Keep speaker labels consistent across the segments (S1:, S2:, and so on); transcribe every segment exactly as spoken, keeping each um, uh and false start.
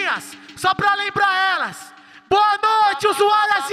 S1: novinhas, só pra lembrar elas. Boa noite, usuárias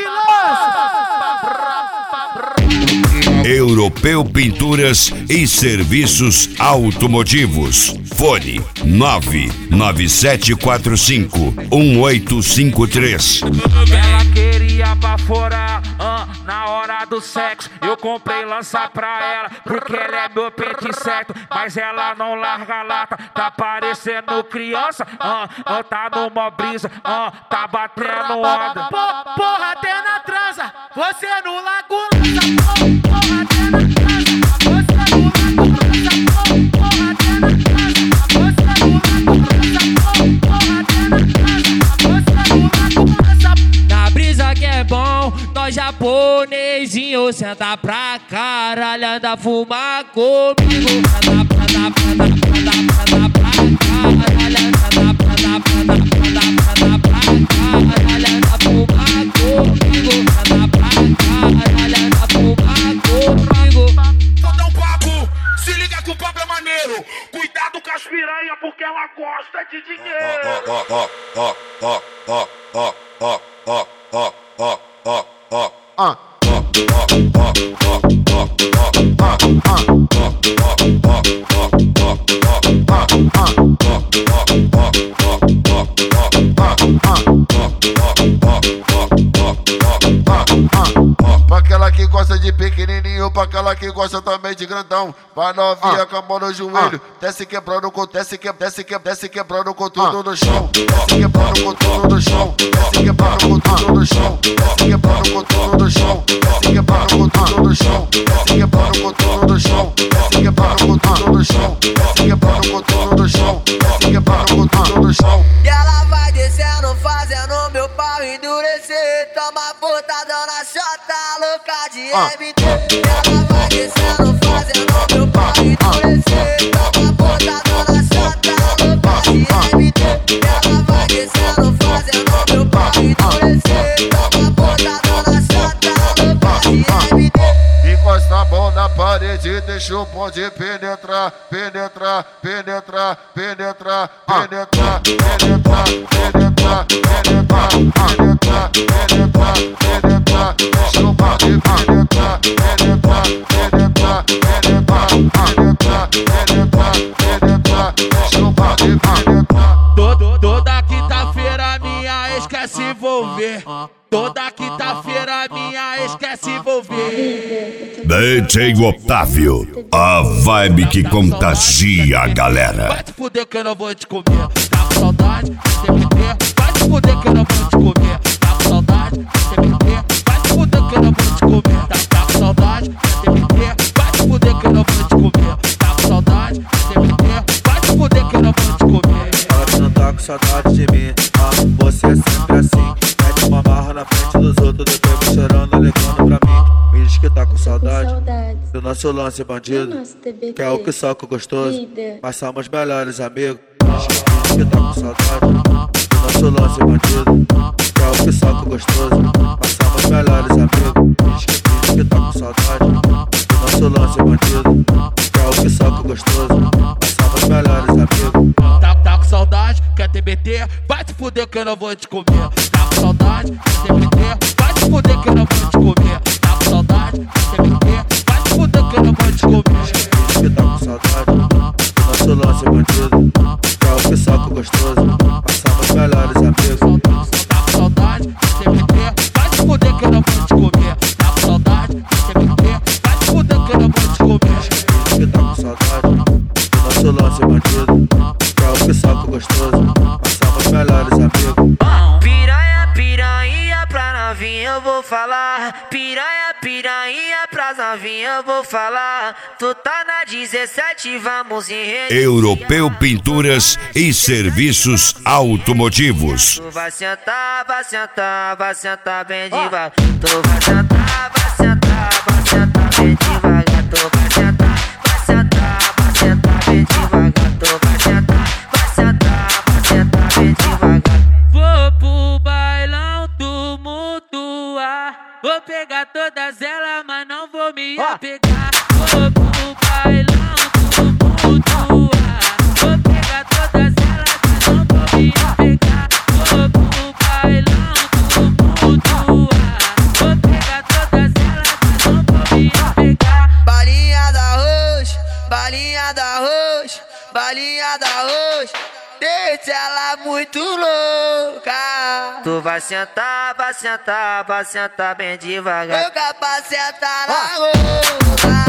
S1: e lãs.
S2: Europeu Pinturas e Serviços Automotivos. Fone nove nove sete quatro cinco um oito cinco três.
S3: Ela queria baforar uh, na hora do sexo. Eu comprei lança pra ela porque ela é meu pente certo. Mas ela não larga a lata, tá parecendo criança. Uh, uh, tá numa brisa, uh, tá batendo onda.
S1: Po, porra, até na transa, você no lago lança. Porra, até na transa, você no lago lança. Porra, até na transa, você no lago lança. Porra, até na transa, você no lago lança.
S4: Na brisa que é bom, nós japonesinho senta pra caralho, anda fumar comigo. Anda, anda, anda, anda, anda pra caralho, anda, anda, anda, anda, anda pra caralho, anda fumar comigo. Anda pra caralho, anda fumar comigo.
S3: Só dá um papo, se liga que o papo é maneiro. Cuidado com as piranha porque ela gosta de dinheiro.
S2: Ó, ó, ó, ó, ó, ó, ó, ó, ó, ó, ó, ó.
S1: Ah.
S5: Pra aquela que gosta de pequenininho, pra aquela que gosta também de grandão. Pra novinha com a mão no joelho, desce quebrando com desce que desce que desce quebrando com tudo no chão. Desce quebrando com tudo no chão. Desce quebrando com tudo no chão. Desce quebrando com tudo no chão. Desce quebrando com tudo no chão. Desce quebrando com tudo no chão. Desce quebrando com tudo no chão. Desce quebrando com tudo no chão. Desce quebrando com tudo no chão.
S6: E ela vai descendo, fazendo meu pau endurecer. Toma botadão na chota, louca de M T. Ela vai descendo, fazendo meu pau endurecer. Toma botadão na chota, louca de M T. Ela vai descendo, fazendo meu pau endurecer. Toma botadão na chota, louca de M T.
S5: Encosta a mão na parede, deixa o bonde penetrar, penetrar, penetrar, penetrar, penetrar, penetrar, penetrar, penetrar, penetrar, penetrar, penetrar, deixa o bonde penetrar, penetrar, penetrar, penetrar, penetrar, penetrar, penetrar, deixa o bonde penetrar.
S3: Todo, toda quinta-feira minha ex quer se envolver. Toda quinta-feira minha ex quer se envolver.
S2: D J Otávio, a vibe que contagia a galera.
S3: Vai te fuder que eu não vou te comer. Tá com saudade? Tem que ter. Vai te fuder que eu não vou te comer. Tá com saudade? Tem que ter. Vai te fuder que eu não vou te comer. Tá, tá com saudade? Tem que ter. Vai te fuder que eu não vou te comer. Tá com saudade? Tem que ter. Vai te fuder que eu não vou te comer.
S7: Fala que não tá com saudade de mim. Ah, você é sempre assim. Mete uma marra na frente dos outros, depois vem chorando, ligando pra mim. Me diz que tá com saudade do nosso lance bandido, que é o que soca gostoso, mas somos melhores amigos. Diz que tá com saudade do nosso lance bandido, que é o que soca gostoso, mas somos melhores amigos. Diz que, diz que tá com saudade do nosso lance bandido, que é o que soca gostoso, mas somos melhores amigos.
S3: Tá, tá com saudade? Quer T B T? Vai te fuder que eu não vou te comer. Tá com saudade? Quer T B T? Vai te fuder que eu não vou te comer. Tá com saudade? Quer T B T? Vai te fuder que eu não vou te comer.
S7: Diz que tá com saudade do nosso lance bandido, que é o que soca gostoso, mas somos melhores amigos.
S3: Tá com saudade? Quer T B T? Vai te fuder que eu não vou te comer. Tá com saudade? Quer T B T? Vai te fuder que eu não vou te comer.
S7: Diz que tá com saudade do nosso lance bandido, que é o que soca gostoso, mas somos melhores amigos.
S6: Piranha, piranha pra novinha eu vou falar. Piranha, piranha pras novinha eu vou falar. Tu tá na dezessete, vamos em rede.
S2: Europeu Pinturas e Serviços Automotivos.
S6: Tu vai sentar, vai sentar, vai sentar bem devagar. Tu vai sentar, vai sentar, vai sentar bem devagar. Tu vai sentar, vai sentar, vai sentar bem devagar. Tu vai sentar, vai sentar, vai sentar bem devagar.
S4: Vou pro bailão tumultuar. Vou pegar todas elas, mas não vou me apegar. Vou pro bailão tumultuar. Vou pegar todas elas, mas não vou me apegar.
S6: da roxa, balinha da roxa, deixa ela muito louca.
S8: Tu vai sentar, vai sentar, vai sentar bem devagar.
S6: Louca pra sentar na roxa.